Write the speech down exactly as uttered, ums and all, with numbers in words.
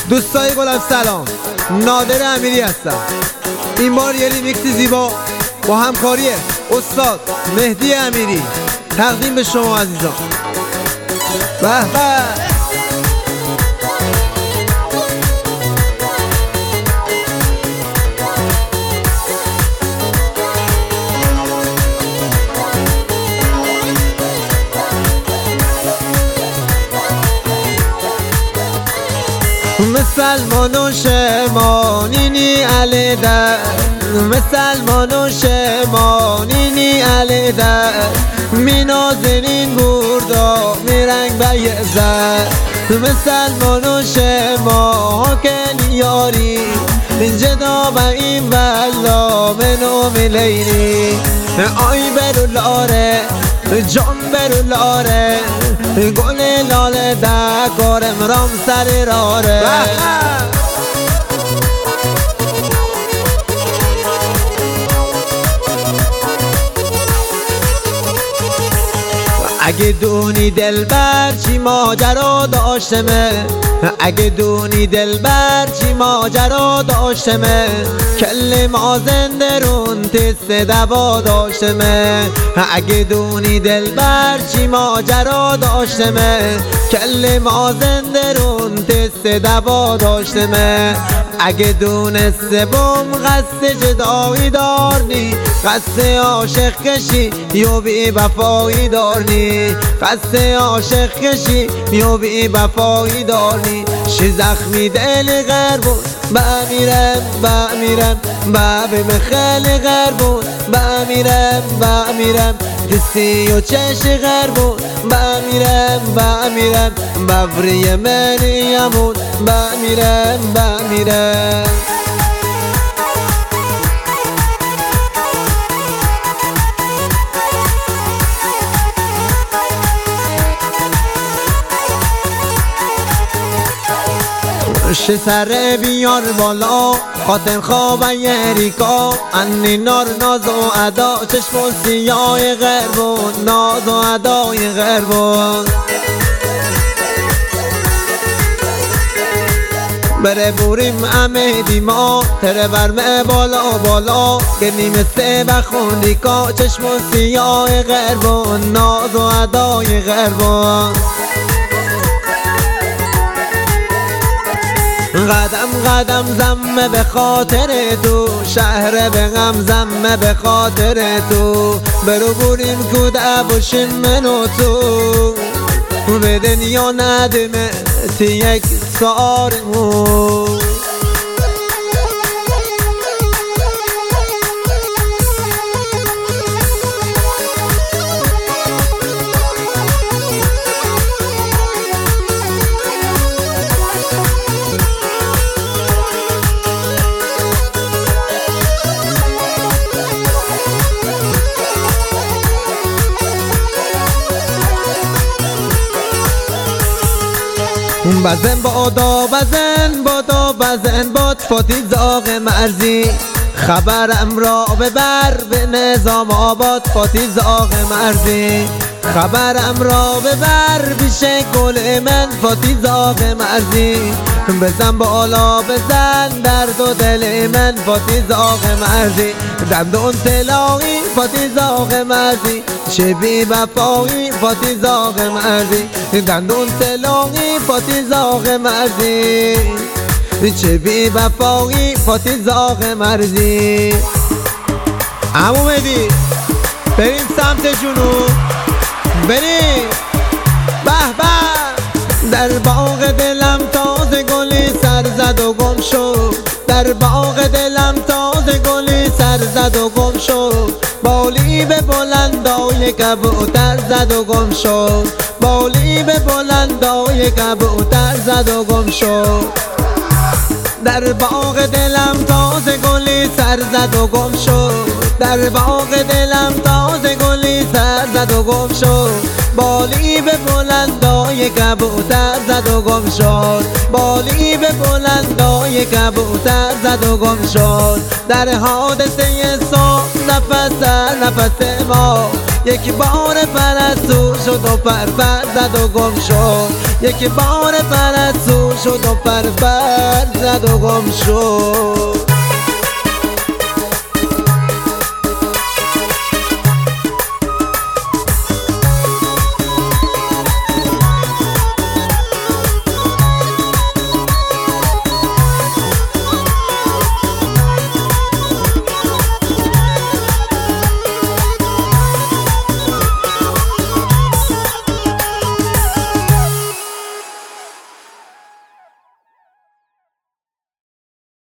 دوستای گلم سلام، نادر امیری هستم. این بار یه ریمیکس زیبا با همکاری استاد مهدی امیری تقدیم به شما عزیزان. به به مسلمان و شمانینی علی در، مسلمان و شمانینی علی در، می نازنین بردا می رنگ بیزد. مسلمان و شما که یاری جدا با این بلا منو ملینی. آی برو لاره جان برو لاره، گل لاله دکارم رام سر راره. اگه دونی دلبر چی ماجرا داشتمه، اگه دونی دلبر چی ماجرا داشتمه، کل ما زنده رون تست دوا داشتمه. اگه دونی دلبر چی ماجرا داشتمه، کل ما زنده رون تست دوا داشتمه. اگه دونسته بوم قصد جدایی دارنی، قصد عاشق کشی یو بی وفایی دارنی، قصد عاشق کشی یو بی وفایی دارنی. شی زخمی دل غیر بود بمیرم بمیرم، ببیم خیلی غیر بود بمیرم بمیرم، دستی و چش غیر بود بمیرم بمیرم، بفری من یمون بمیرم بمیرم. ش سر بیار بالا خاطر خواب یریکا، انی نار ناز و ادا چشم و سیاه غربون، ناز و ادای غربون. بره بوریم امیدی ما تره برمه بالا بالا، گرنیم سه بخوندی کا چشم و سیاه غربون، ناز و ادای غربون. قدم قدم زمه به خاطر تو، شهر به غم زمه به خاطر تو، برو بوریم کوده باشیم من و تو، به دنیا ندمه تی یک سارمون. بزن بادا بزن بادا بزن باد فاتی زاغ مرزی، خبرم را ببر به نظام آباد فاتی زاغ مرزی، خبرم را ببر بیشه گل من فاتی زاغ مرزی. بزن بالا بزن درد و دل من فاتی زاغ مرزی، دندون تلاقی فاتی زاغ مرزی، شبی وفایی فاتی زاغ مرزی، دندون تلاقی فاتی زاغ مرزی، چه بی وفایی فاتی زاغ مرزی. عمو مهدی بریم سمت جنوب، بریم به به. در باغ دلم تازه گلی سر زد و گم شد، در باغ دلم تازه گلی سر زد و گم شد، بالی به بلندای کبوتر زد و گم شد، بالی به بلندای کبوتر زد و گم شد. در باغ دلم تازه گلی سر زد و گم شد، در باغ دلم تازه گلی سر زد و گم شد، بالی به بلندای کبوتر زد و گم شد، بالی به بلندای کبوتر زد و گم شد. در حادثه سو نفس در نفس ما یکی بار پرستو شد و پر پر زد و گم شد یکی بار پرستو شد و پر پر زد و گم شد